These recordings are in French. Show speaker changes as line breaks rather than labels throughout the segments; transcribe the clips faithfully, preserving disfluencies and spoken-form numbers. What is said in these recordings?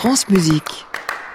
France Musique.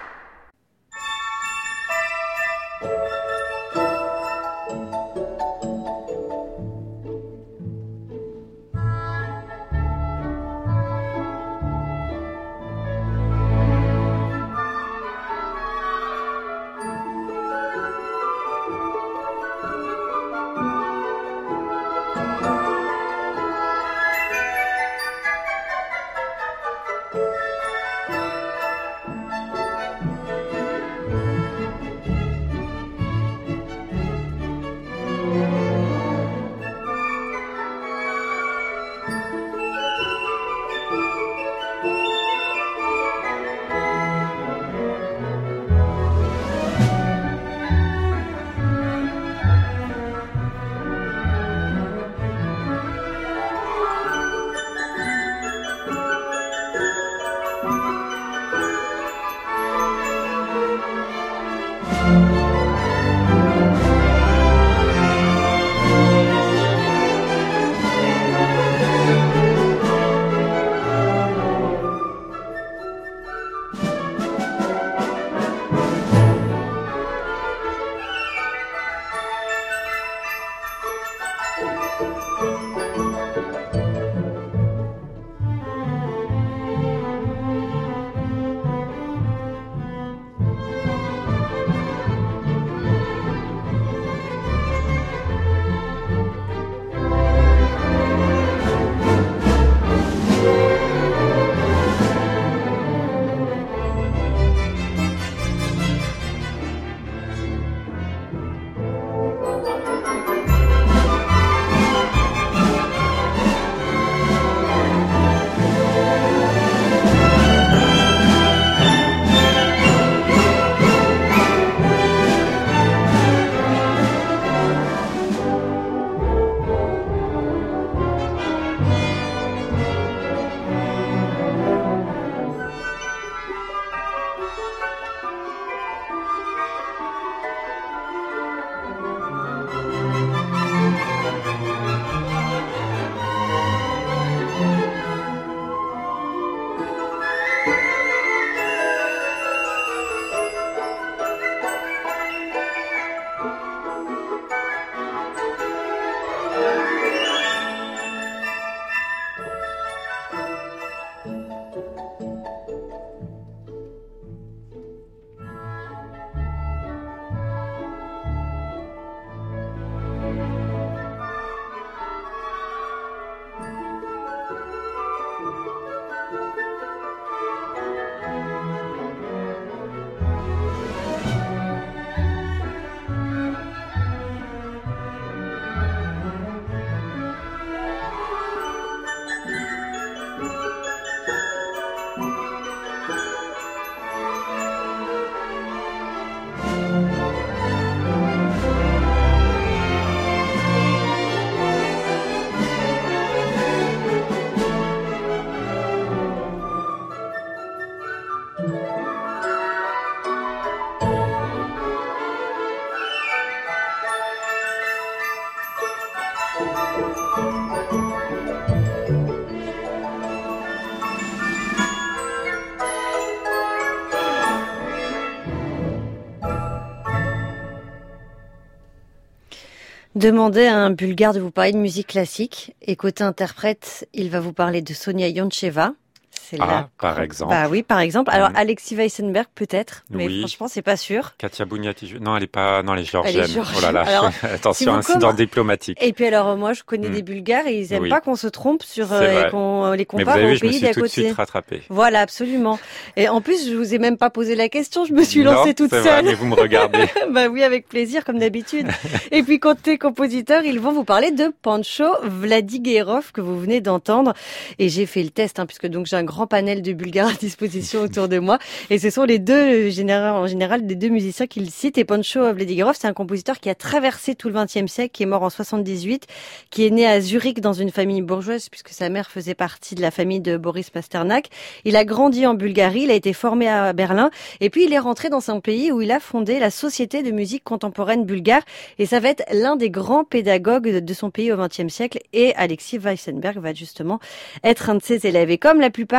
Demandez à un Bulgare de vous parler de musique classique et côté interprète, il va vous parler de Sonia Yoncheva.
C'est ah, la... par exemple.
Bah oui, par exemple. Alors, mmh. Alexis Weissenberg, peut-être, mais
oui.
franchement, c'est pas sûr.
Katia Bouniati, non, elle est pas, non, elle est georgienne.
Elle est georgienne.
Oh là là, alors, attention, si incident comment... diplomatique.
Et puis alors, moi, je connais mmh. des Bulgares et ils aiment
oui.
pas qu'on se trompe sur, euh, et qu'on les compare
mais vous avez
au
vu,
pays d'à côté.
Je me suis tout de suite rattrapée.
Voilà, absolument. Et en plus, je vous ai même pas posé la question, je me suis
non,
lancée toute
c'est
seule.
Vrai, mais vous me regardez.
Bah oui, avec plaisir, comme d'habitude. Et puis, côté compositeur, ils vont vous parler de Pancho Vladiguerov, que vous venez d'entendre. Et j'ai fait le test, hein, puisque donc j'ai un grand panel de Bulgares à disposition autour de moi. Et ce sont les deux, en général, des deux musiciens qu'il cite. Et Pancho Vladiguerov, c'est un compositeur qui a traversé tout le vingtième siècle, qui est mort en soixante-dix-huit, qui est né à Zurich dans une famille bourgeoise, puisque sa mère faisait partie de la famille de Boris Pasternak. Il a grandi en Bulgarie, il a été formé à Berlin. Et puis, il est rentré dans son pays où il a fondé la Société de musique contemporaine bulgare. Et ça va être l'un des grands pédagogues de son pays au vingtième siècle. Et Alexis Weissenberg va justement être un de ses élèves. Et comme la plupart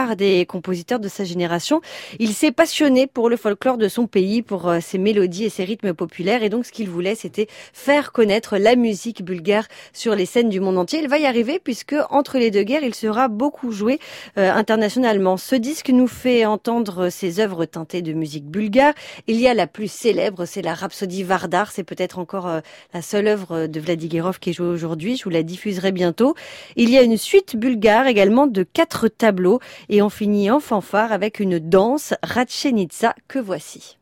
plupart des compositeurs de sa génération. Il s'est passionné pour le folklore de son pays, pour ses mélodies et ses rythmes populaires. Et donc, ce qu'il voulait, c'était faire connaître la musique bulgare sur les scènes du monde entier. Il va y arriver puisque, entre les deux guerres, il sera beaucoup joué euh, internationalement. Ce disque nous fait entendre ses œuvres teintées de musique bulgare. Il y a la plus célèbre, c'est la Rhapsodie Vardar. C'est peut-être encore euh, la seule œuvre de Vladiguerov qui est jouée aujourd'hui. Je vous la diffuserai bientôt. Il y a une suite bulgare également de quatre tableaux et on finit en fanfare avec une danse Ratchenitsa que voici.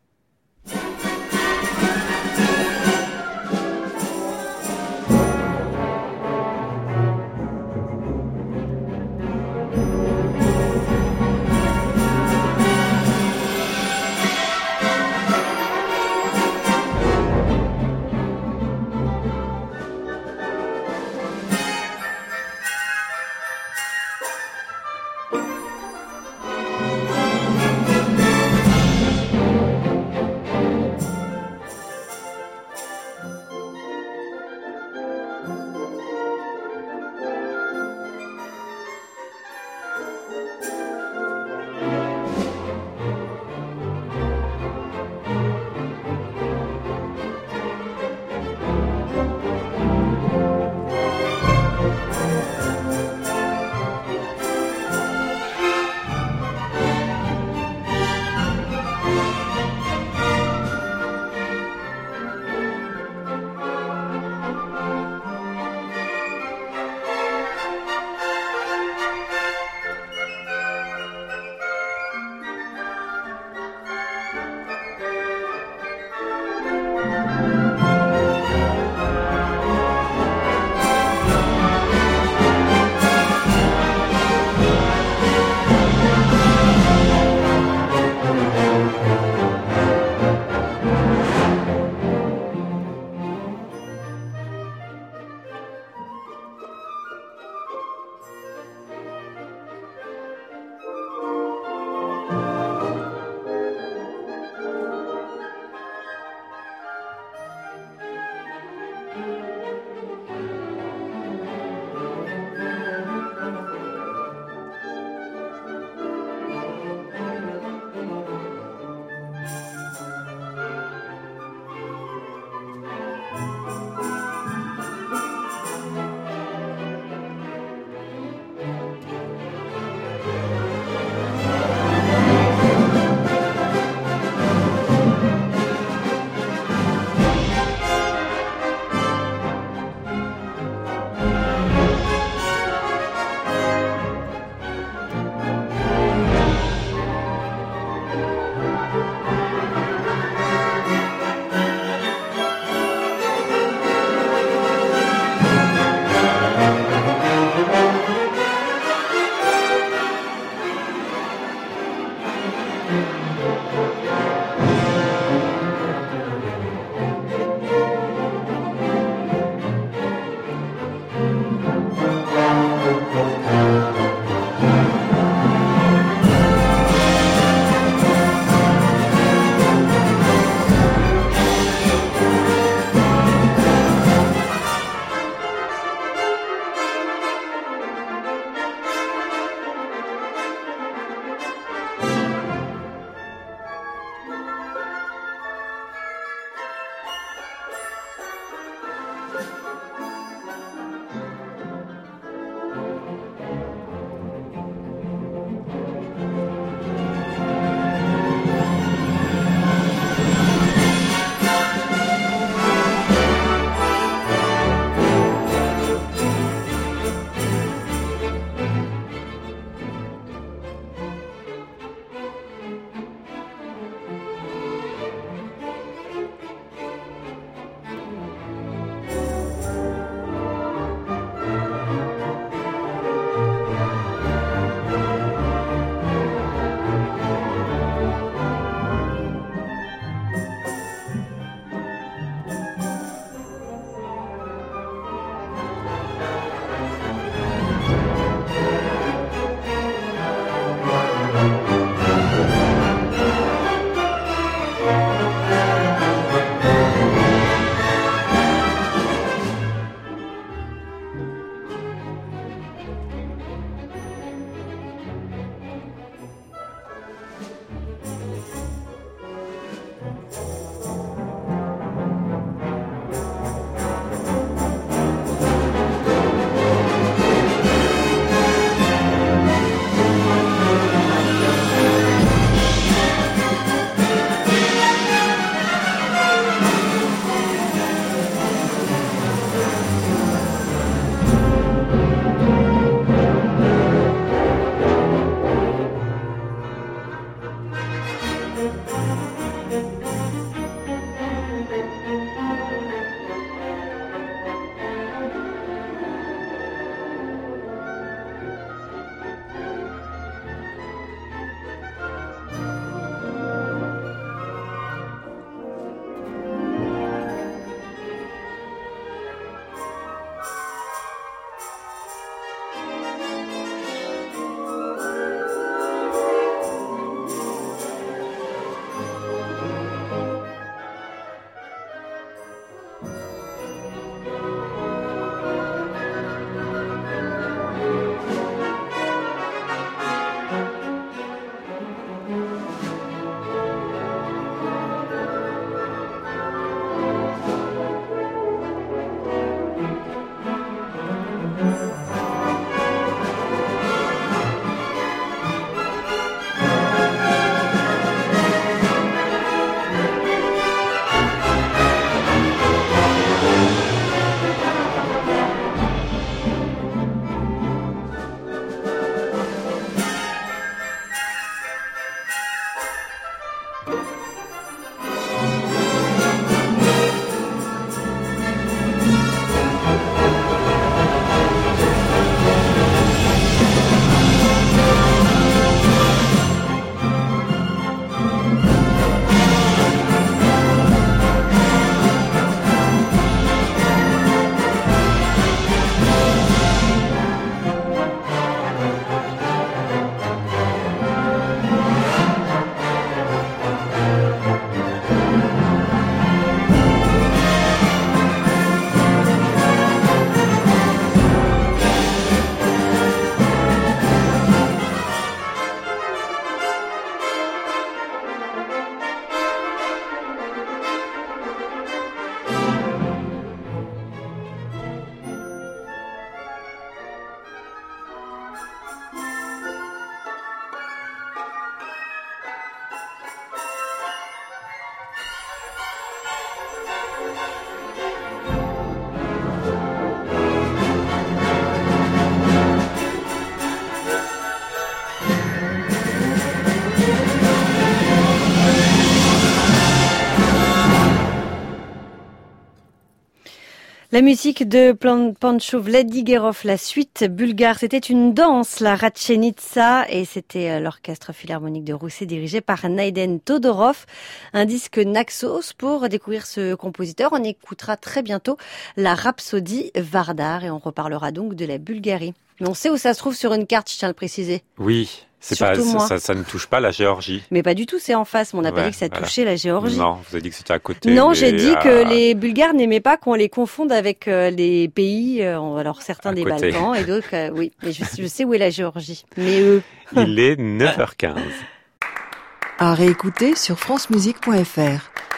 La musique de Pancho Vladigerov, la suite bulgare, c'était une danse, la Ratchenitsa, et c'était l'orchestre philharmonique de Rousset dirigé par Naiden Todorov. Un disque Naxos. Pour découvrir ce compositeur, on écoutera très bientôt la Rhapsodie Vardar et on reparlera donc de la Bulgarie. Mais on sait où ça se trouve sur une carte, je tiens à le préciser.
Oui. C'est pas, ça, ça ne touche pas la Géorgie.
Mais pas du tout, c'est en face. On n'a pas dit que ça
voilà.
touchait la Géorgie.
Non, vous avez dit que c'était à côté.
Non, j'ai dit
à...
que les Bulgares n'aimaient pas qu'on les confonde avec euh, les pays, euh, alors certains
à
des
côté.
Balkans et d'autres, euh, oui. Mais je, je sais où est la Géorgie. Mais eux...
Il est neuf heures quinze.
À réécouter sur francemusique point f r.